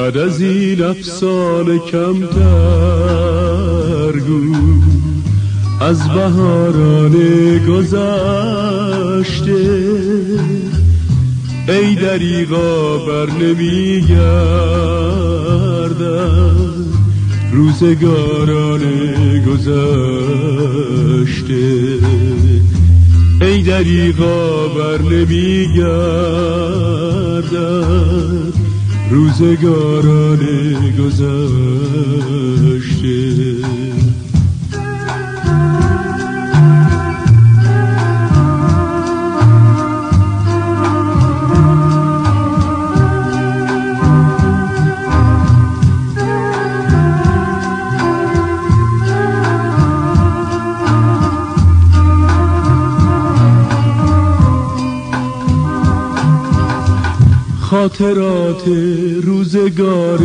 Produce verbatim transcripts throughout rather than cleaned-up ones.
فقط از این افسانه کمتر گو، از بهاران گذشته ای دریغا بر نمیگردد روزگاران گذشته، ای دریغا بر نمیگردد روزگاران گذشته. خاطرات روزگار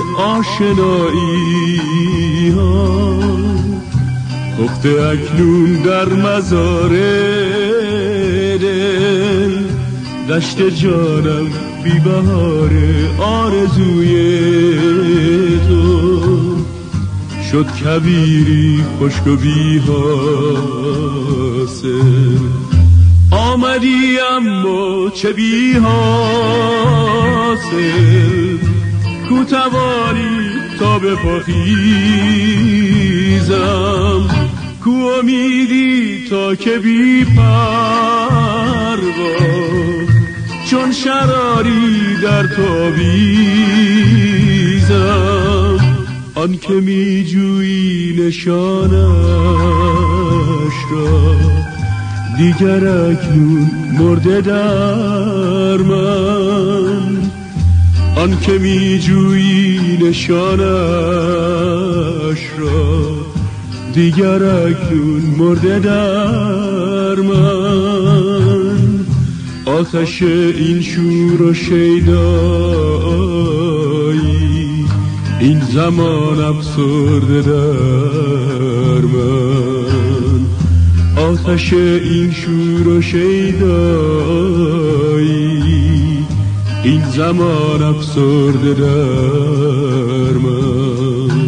آشنایی ها پخته اکنون در مزار دل، دشت جانم بی بهار آرزوی تو شد کبیری خشک و بی حاصل. آمدی اما چه بی حاصل، کو توانی تا بپاخیزم، کو امیدی تا که بی پروا چون شراری در تابیزم. آن که می جویی نشانش را دیگر اکنون مرده در من، آن که می جویی نشانش را دیگر اکنون مرده در من. آتش این شور و شیدایی این زمان افسرده در من، آتش این شور و شیدایی این زمان افسرده در من.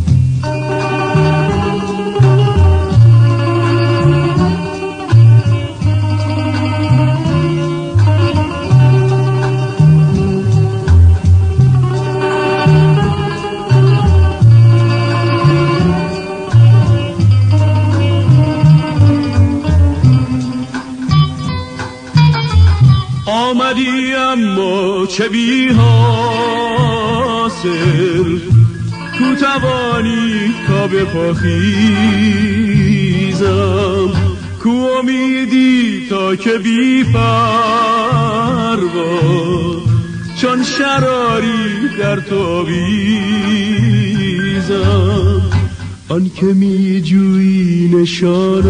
آمدی اما چه بی حاصل، کو توانی تا بپاخیزم، کو امیدی تا که بی پروا چون شراری در تابیزم. آن که می جویی نشانش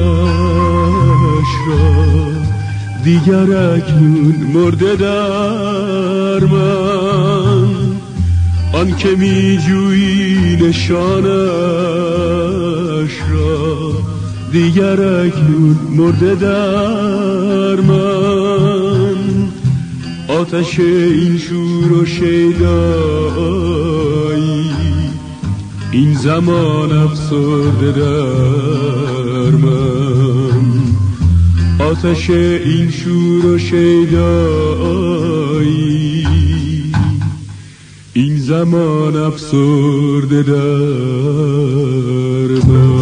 را دیگر اکنون مرده در من، آن که می جویی نشانش را دیگر اکنون مرده در من. آتش این شور و شیدایی این زمان افسرده در من، آتش این شور و شیدایی این زمان افسرده در من.